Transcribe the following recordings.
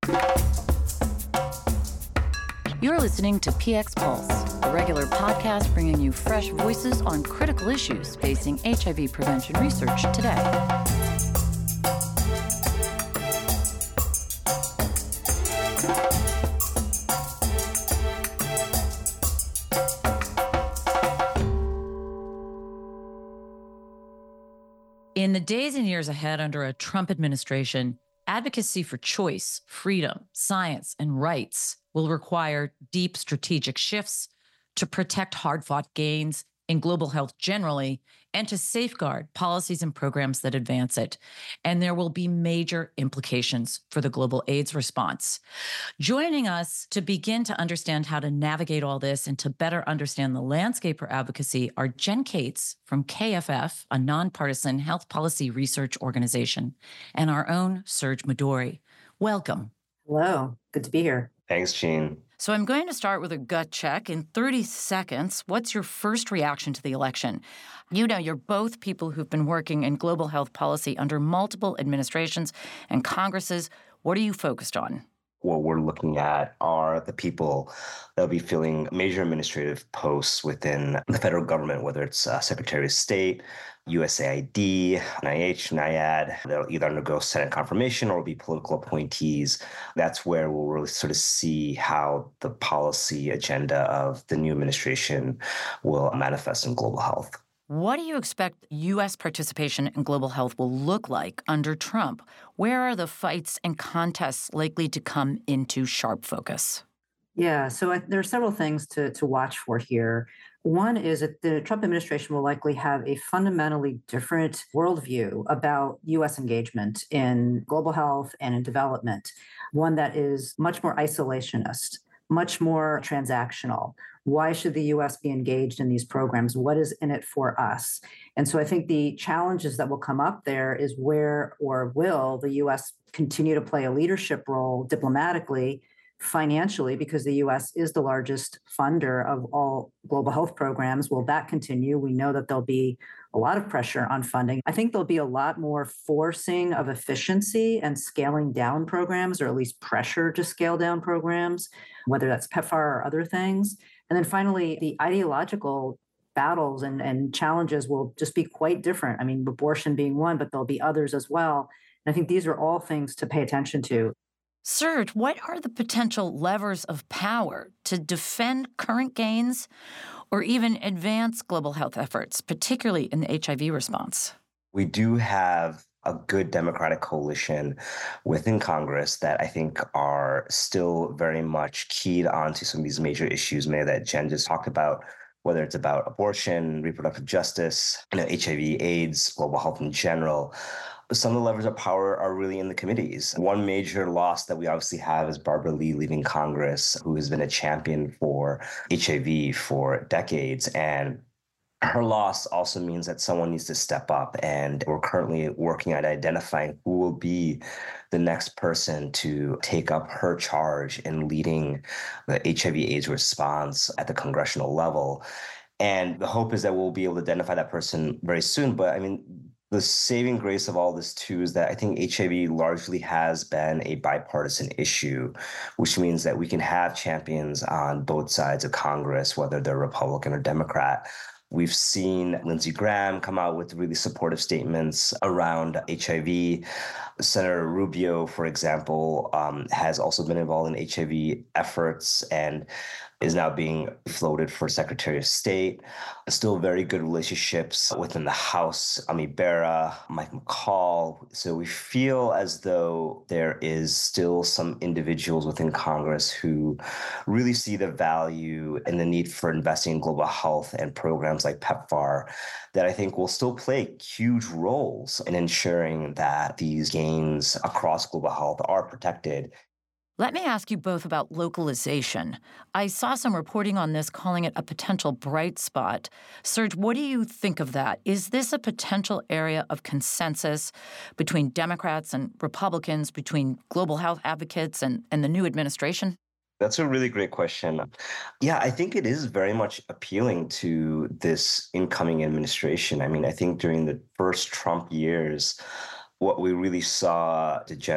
You're listening to PX Pulse, a regular podcast bringing you fresh voices on critical issues facing HIV prevention research today. In the days and years ahead under a Trump administration, advocacy for choice, freedom, science, and rights will require deep strategic shifts to protect hard-fought gains in global health generally and to safeguard policies and programs that advance it. And there will be major implications for the global AIDS response. Joining us to begin to understand how to navigate all this and to better understand the landscape for advocacy are Jen Cates from KFF, a nonpartisan health policy research organization, and our own Serge Midori. Welcome. Hello. Good to be here. Thanks, Jean. So I'm going to start with a gut check. In 30 seconds, what's your first reaction to the election? You know, you're both people who've been working in global health policy under multiple administrations and Congresses. What are you focused on? What we're looking at are the people that'll be filling major administrative posts within the federal government, whether it's Secretary of State, USAID, NIH, NIAID. They'll either undergo Senate confirmation or be political appointees. That's where we'll really sort of see how the policy agenda of the new administration will manifest in global health. What do you expect U.S. participation in global health will look like under Trump? Where are the fights and contests likely to come into sharp focus? Yeah, so there are several things to watch for here. One is that the Trump administration will likely have a fundamentally different worldview about U.S. engagement in global health and in development, one that is much more isolationist, much more transactional. Why should the U.S. be engaged in these programs? What is in it for us? And so I think the challenges that will come up there is where or will the U.S. continue to play a leadership role diplomatically, financially, because the U.S. is the largest funder of all global health programs. Will that continue? We know that there'll be a lot of pressure on funding. I think there'll be a lot more forcing of efficiency and scaling down programs, or at least pressure to scale down programs, whether that's PEPFAR or other things. And then finally, the ideological battles and challenges will just be quite different. I mean, abortion being one, but there'll be others as well. And I think these are all things to pay attention to. Serge, what are the potential levers of power to defend current gains or even advance global health efforts, particularly in the HIV response? We do have a good Democratic coalition within Congress that I think are still very much keyed onto some of these major issues, maybe that Jen just talked about, whether it's about abortion, reproductive justice, HIV, AIDS, global health in general. Some of the levers of power are really in the committees. One major loss that we obviously have is Barbara Lee leaving Congress, who has been a champion for HIV for decades. And her loss also means that someone needs to step up. And we're currently working at identifying who will be the next person to take up her charge in leading the HIV/AIDS response at the congressional level. And the hope is that we'll be able to identify that person very soon. But I mean, the saving grace of all this, too, is that I think HIV largely has been a bipartisan issue, which means that we can have champions on both sides of Congress, whether they're Republican or Democrat. We've seen Lindsey Graham come out with really supportive statements around HIV. Senator Rubio, for example, has also been involved in HIV efforts and is now being floated for Secretary of State. Still very good relationships within the House, Ami Bera, Mike McCall. So we feel as though there is still some individuals within Congress who really see the value and the need for investing in global health and programs like PEPFAR that I think will still play huge roles in ensuring that these gains across global health are protected. Let me ask you both about localization. I saw some reporting on this calling it a potential bright spot. Serge, what do you think of that? Is this a potential area of consensus between Democrats and Republicans, between global health advocates and the new administration? That's a really great question. Yeah, I think it is very much appealing to this incoming administration. I mean, I think during the first Trump years, what we really saw, to Jen's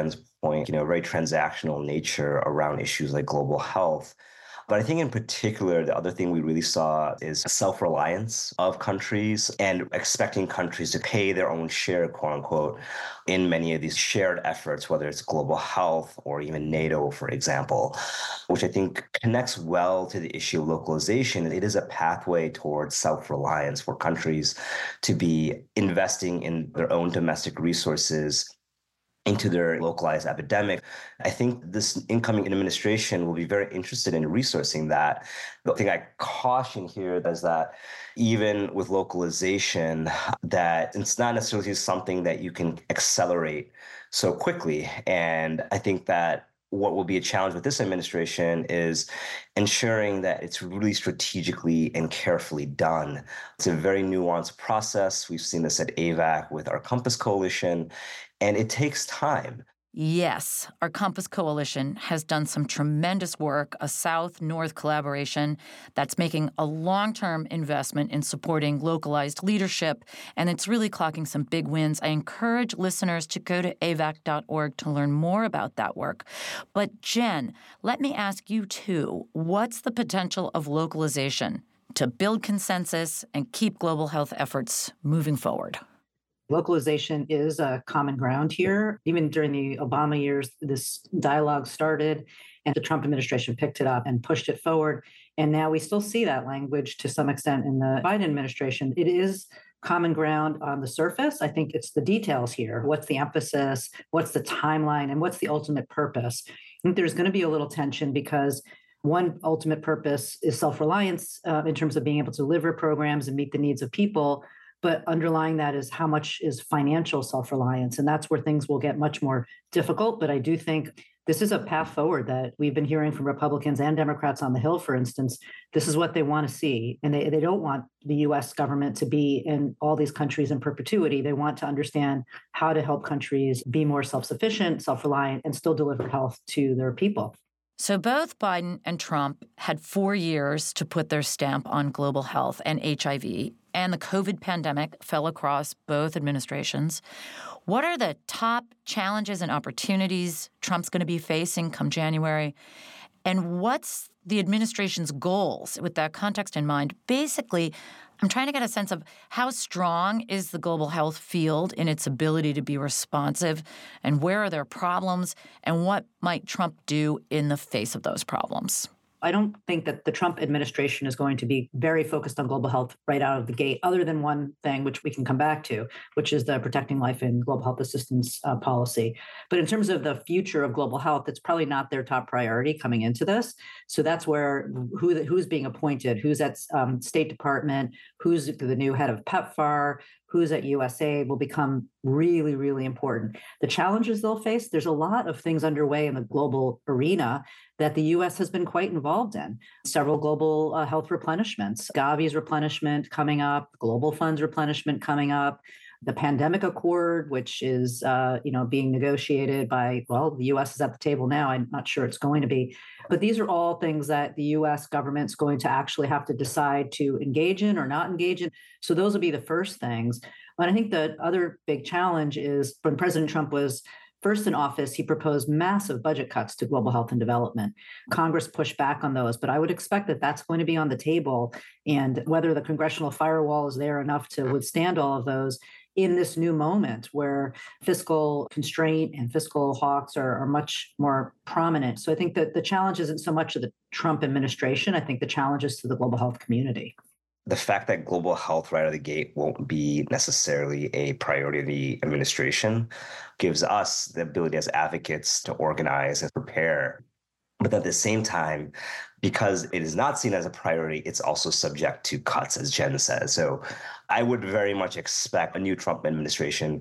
point, very transactional nature around issues like global health. But I think in particular, the other thing we really saw is self-reliance of countries and expecting countries to pay their own share, quote unquote, in many of these shared efforts, whether it's global health or even NATO, for example, which I think connects well to the issue of localization. It is a pathway towards self-reliance for countries to be investing in their own domestic resources into their localized epidemic. I think this incoming administration will be very interested in resourcing that. The thing I caution here is that even with localization, that it's not necessarily something that you can accelerate so quickly. And I think that what will be a challenge with this administration is ensuring that it's really strategically and carefully done. It's a very nuanced process. We've seen this at AVAC with our Compass Coalition, and it takes time. Yes, our Compass Coalition has done some tremendous work, a South-North collaboration that's making a long-term investment in supporting localized leadership, and it's really clocking some big wins. I encourage listeners to go to avac.org to learn more about that work. But Jen, let me ask you too, what's the potential of localization to build consensus and keep global health efforts moving forward? Localization is a common ground here. Even during the Obama years, this dialogue started and the Trump administration picked it up and pushed it forward. And now we still see that language to some extent in the Biden administration. It is common ground on the surface. I think it's the details here. What's the emphasis? What's the timeline? And what's the ultimate purpose? I think there's going to be a little tension because one ultimate purpose is self-reliance in terms of being able to deliver programs and meet the needs of people. But underlying that is how much is financial self-reliance. And that's where things will get much more difficult. But I do think this is a path forward that we've been hearing from Republicans and Democrats on the Hill, for instance. This is what they want to see. And they don't want the US government to be in all these countries in perpetuity. They want to understand how to help countries be more self-sufficient, self-reliant, and still deliver health to their people. So both Biden and Trump had 4 years to put their stamp on global health and HIV, and the COVID pandemic fell across both administrations. What are the top challenges and opportunities Trump's going to be facing come January? And what's the administration's goals with that context in mind? Basically, I'm trying to get a sense of how strong is the global health field in its ability to be responsive, and where are there problems, and what might Trump do in the face of those problems? I don't think that the Trump administration is going to be very focused on global health right out of the gate, other than one thing, which we can come back to, which is the Protecting Life and Global Health Assistance policy. But in terms of the future of global health, it's probably not their top priority coming into this. So that's where who's being appointed, who's at State Department, who's the new head of PEPFAR, who's at USAID will become really, really important. The challenges they'll face, there's a lot of things underway in the global arena that the U.S. has been quite involved in. Several global health replenishments, Gavi's replenishment coming up, Global Fund's replenishment coming up, the pandemic accord, which is being negotiated by, the U.S. is at the table now. I'm not sure it's going to be. But these are all things that the U.S. government's going to actually have to decide to engage in or not engage in. So those will be the first things. And I think the other big challenge is when President Trump was first in office, he proposed massive budget cuts to global health and development. Congress pushed back on those, but I would expect that that's going to be on the table. And whether the congressional firewall is there enough to withstand all of those in this new moment where fiscal constraint and fiscal hawks are much more prominent. So I think that the challenge isn't so much of the Trump administration. I think the challenge is to the global health community. The fact that global health right out of the gate won't be necessarily a priority of the administration gives us the ability as advocates to organize and prepare. But at the same time, because it is not seen as a priority, it's also subject to cuts, as Jen says. So I would very much expect a new Trump administration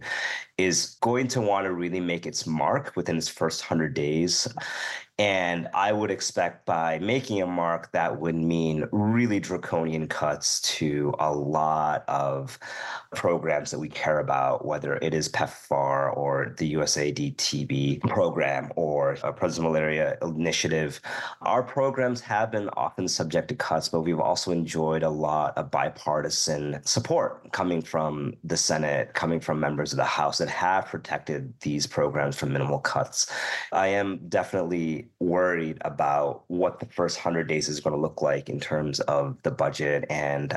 is going to want to really make its mark within its first 100 days. And I would expect by making a mark, that would mean really draconian cuts to a lot of programs that we care about, whether it is PEPFAR or the USAID TB program or a President Malaria Initiative. Our programs have been often subject to cuts, but we've also enjoyed a lot of bipartisan support coming from the Senate, coming from members of the House that have protected these programs from minimal cuts. I am definitely worried about what the first 100 days is going to look like in terms of the budget and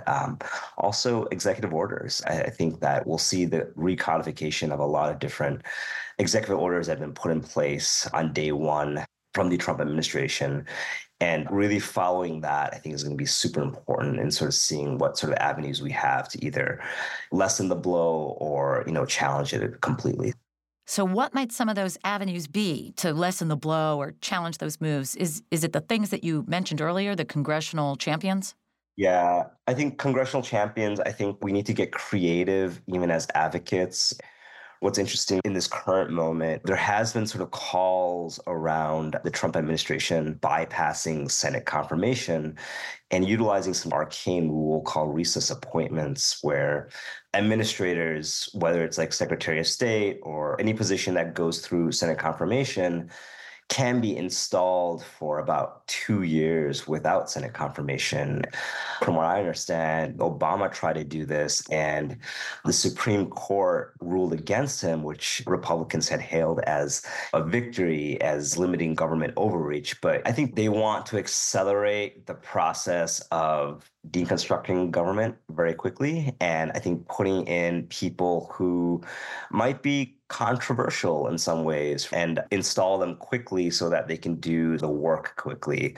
also executive orders. I think that we'll see the recodification of a lot of different executive orders that have been put in place on day one from the Trump administration. And really following that, I think, is going to be super important in sort of seeing what sort of avenues we have to either lessen the blow or, challenge it completely. So what might some of those avenues be to lessen the blow or challenge those moves? Is it the things that you mentioned earlier, the congressional champions? Yeah, I think congressional champions, I think we need to get creative even as advocates. What's interesting in this current moment, there has been sort of calls around the Trump administration bypassing Senate confirmation and utilizing some arcane rule called recess appointments, where administrators, whether it's like Secretary of State or any position that goes through Senate confirmation, can be installed for about 2 years without Senate confirmation. From what I understand, Obama tried to do this, and the Supreme Court ruled against him, which Republicans had hailed as a victory, as limiting government overreach. But I think they want to accelerate the process of deconstructing government very quickly. And I think putting in people who might be controversial in some ways and install them quickly so that they can do the work quickly.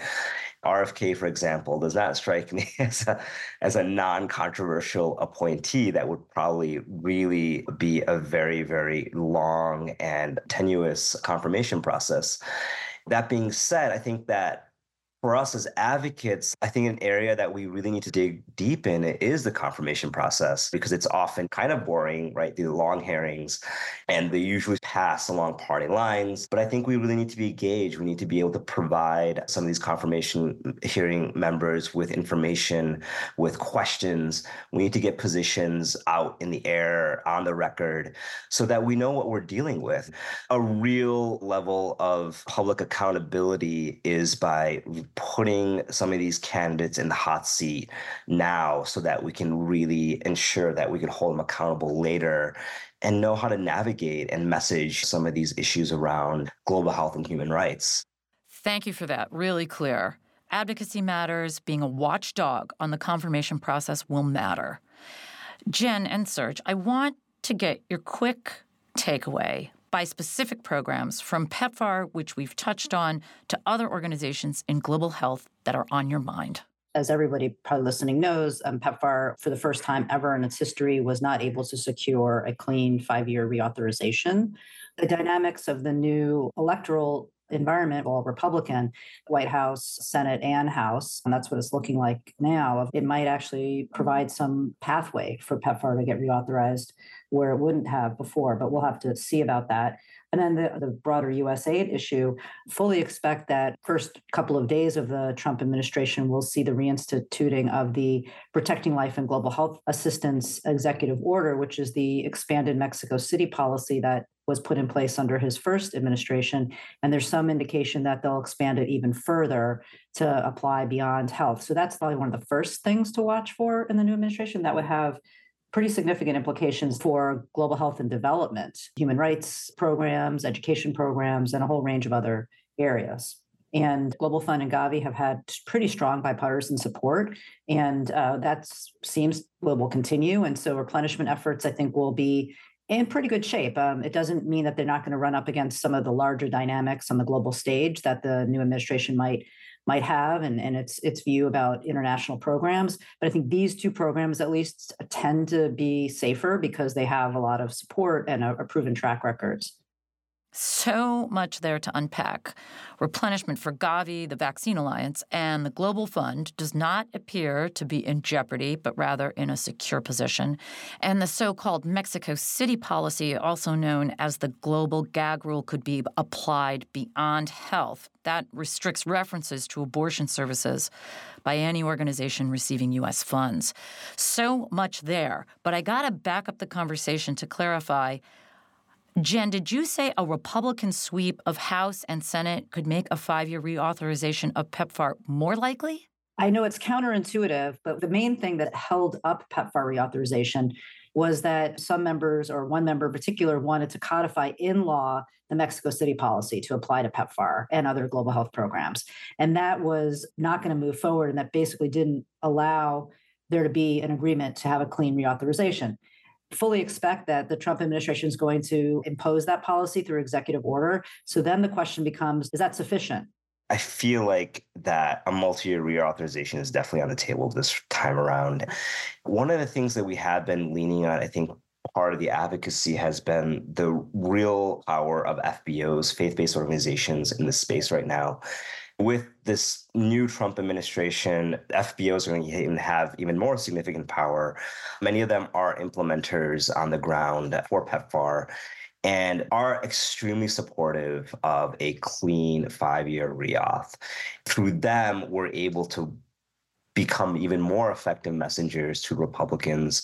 RFK, for example, does not strike me as a non-controversial appointee that would probably really be a very, very long and tenuous confirmation process. That being said, I think that for us as advocates, I think an area that we really need to dig deep in is the confirmation process, because it's often kind of boring, right? The long hearings, and they usually pass along party lines. But I think we really need to be engaged. We need to be able to provide some of these confirmation hearing members with information, with questions. We need to get positions out in the air, on the record, so that we know what we're dealing with. A real level of public accountability is by putting some of these candidates in the hot seat now so that we can really ensure that we can hold them accountable later and know how to navigate and message some of these issues around global health and human rights. Thank you for that. Really clear. Advocacy matters. Being a watchdog on the confirmation process will matter. Jen and Serge, I want to get your quick takeaway by specific programs from PEPFAR, which we've touched on, to other organizations in global health that are on your mind. As everybody probably listening knows, PEPFAR, for the first time ever in its history, was not able to secure a clean 5-year reauthorization. The dynamics of the new electoral environment, all Republican, White House, Senate, and House, and that's what it's looking like now. It might actually provide some pathway for PEPFAR to get reauthorized where it wouldn't have before, but we'll have to see about that. And then the broader USAID issue, fully expect that first couple of days of the Trump administration will see the reinstituting of the Protecting Life and Global Health Assistance Executive Order, which is the expanded Mexico City policy that was put in place under his first administration. And there's some indication that they'll expand it even further to apply beyond health. So that's probably one of the first things to watch for in the new administration. That would have pretty significant implications for global health and development, human rights programs, education programs, and a whole range of other areas. And Global Fund and Gavi have had pretty strong bipartisan support, and that seems will continue. And so replenishment efforts, I think, will be in pretty good shape. It doesn't mean that they're not going to run up against some of the larger dynamics on the global stage that the new administration might have and its view about international programs. But I think these two programs at least tend to be safer because they have a lot of support and a proven track records. So much there to unpack. Replenishment for Gavi, the Vaccine Alliance, and the Global Fund does not appear to be in jeopardy, but rather in a secure position. And the so-called Mexico City policy, also known as the global gag rule, could be applied beyond health. That restricts references to abortion services by any organization receiving U.S. funds. So much there. But I got to back up the conversation to clarify. Jen, did you say a Republican sweep of House and Senate could make a 5-year reauthorization of PEPFAR more likely? I know it's counterintuitive, but the main thing that held up PEPFAR reauthorization was that some members, or one member in particular, wanted to codify in law the Mexico City policy to apply to PEPFAR and other global health programs. And that was not going to move forward. And that basically didn't allow there to be an agreement to have a clean reauthorization. Fully expect that the Trump administration is going to impose that policy through executive order. So then the question becomes, is that sufficient? I feel like that a multi-year reauthorization is definitely on the table this time around. One of the things that we have been leaning on, I think part of the advocacy has been the real power of FBOs, faith-based organizations in the space right now. With this new Trump administration, FBOs are going to even have even more significant power. Many of them are implementers on the ground for PEPFAR and are extremely supportive of a clean 5-year reauth. Through them, we're able to become even more effective messengers to Republicans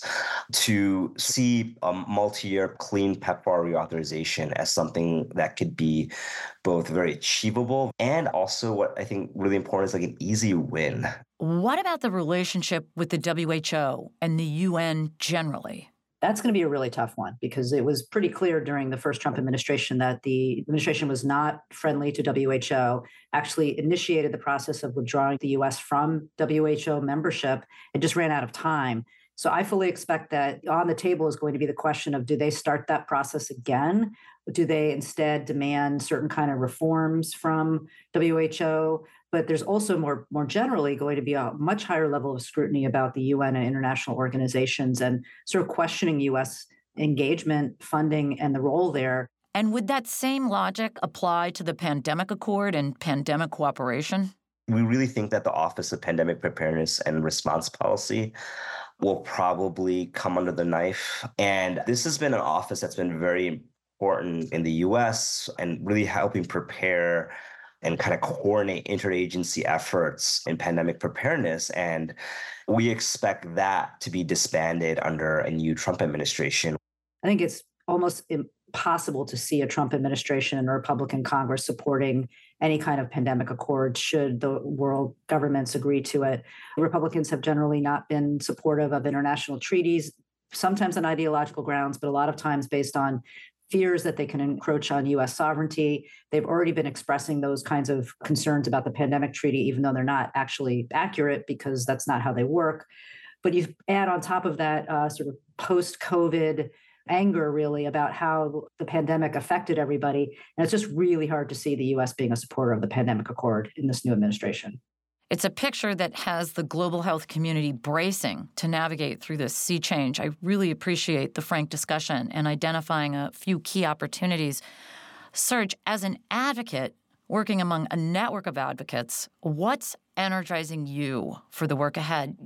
to see a multi-year clean PEPFAR reauthorization as something that could be both very achievable and also what I think really important is like an easy win. What about the relationship with the WHO and the UN generally? That's going to be a really tough one because it was pretty clear during the first Trump administration that the administration was not friendly to WHO, actually initiated the process of withdrawing the US from WHO membership and just ran out of time. So I fully expect that on the table is going to be the question of, do they start that process again? Do they instead demand certain kind of reforms from WHO? But there's also more generally going to be a much higher level of scrutiny about the UN and international organizations and sort of questioning US engagement, funding, and the role there. And would that same logic apply to the pandemic accord and pandemic cooperation? We really think that the Office of Pandemic Preparedness and Response Policy will probably come under the knife. And this has been an office that's been very important in the US and really helping prepare and kind of coordinate interagency efforts in pandemic preparedness. And we expect that to be disbanded under a new Trump administration. I think it's almost impossible to see a Trump administration and a Republican Congress supporting any kind of pandemic accord should the world governments agree to it. Republicans have generally not been supportive of international treaties, sometimes on ideological grounds, but a lot of times based on fears that they can encroach on U.S. sovereignty. They've already been expressing those kinds of concerns about the pandemic treaty, even though they're not actually accurate because that's not how they work. But you add on top of that sort of post-COVID anger, really, about how the pandemic affected everybody. And it's just really hard to see the U.S. being a supporter of the pandemic accord in this new administration. It's a picture that has the global health community bracing to navigate through this sea change. I really appreciate the frank discussion and identifying a few key opportunities. Serge, as an advocate working among a network of advocates, what's energizing you for the work ahead?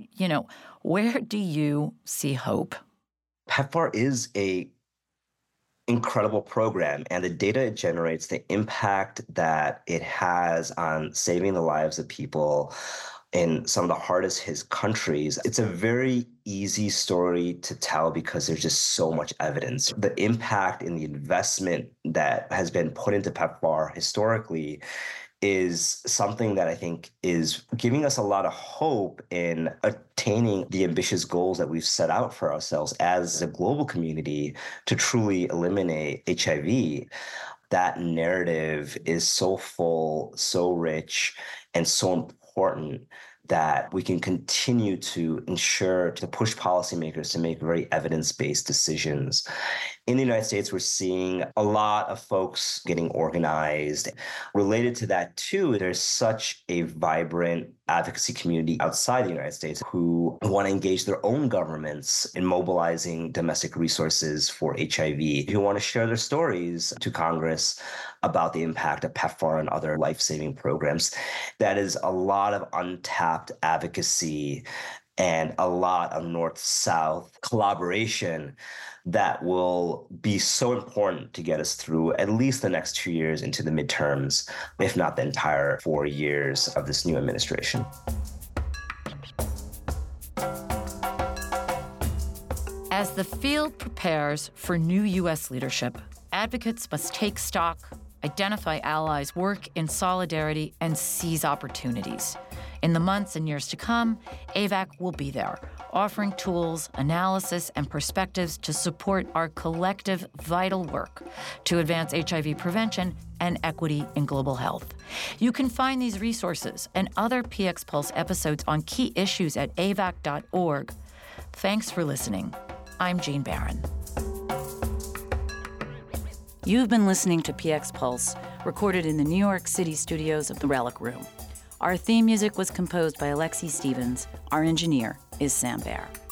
Where do you see hope? PEPFAR is a incredible program, and the data it generates, the impact that it has on saving the lives of people in some of the hardest hit countries, it's a very easy story to tell because there's just so much evidence. The impact and the investment that has been put into PEPFAR historically is something that I think is giving us a lot of hope in attaining the ambitious goals that we've set out for ourselves as a global community to truly eliminate HIV. That narrative is so full, so rich, and so important that we can continue to ensure to push policymakers to make very evidence-based decisions. In the United States, we're seeing a lot of folks getting organized. Related to that, too, there's such a vibrant advocacy community outside the United States who want to engage their own governments in mobilizing domestic resources for HIV, who want to share their stories to Congress about the impact of PEPFAR and other life-saving programs. That is a lot of untapped advocacy and a lot of North-South collaboration that will be so important to get us through at least the next 2 years into the midterms, if not the entire 4 years of this new administration. As the field prepares for new U.S. leadership, Advocates must take stock, identify allies, work in solidarity, and seize opportunities. In the months and years to come, AVAC will be there, offering tools, analysis, and perspectives to support our collective vital work to advance HIV prevention and equity in global health. You can find these resources and other PX Pulse episodes on key issues at avac.org. Thanks for listening. I'm Jane Barron. You've been listening to PX Pulse, recorded in the New York City studios of the Relic Room. Our theme music was composed by Alexi Stevens. Our engineer is Sam Baer.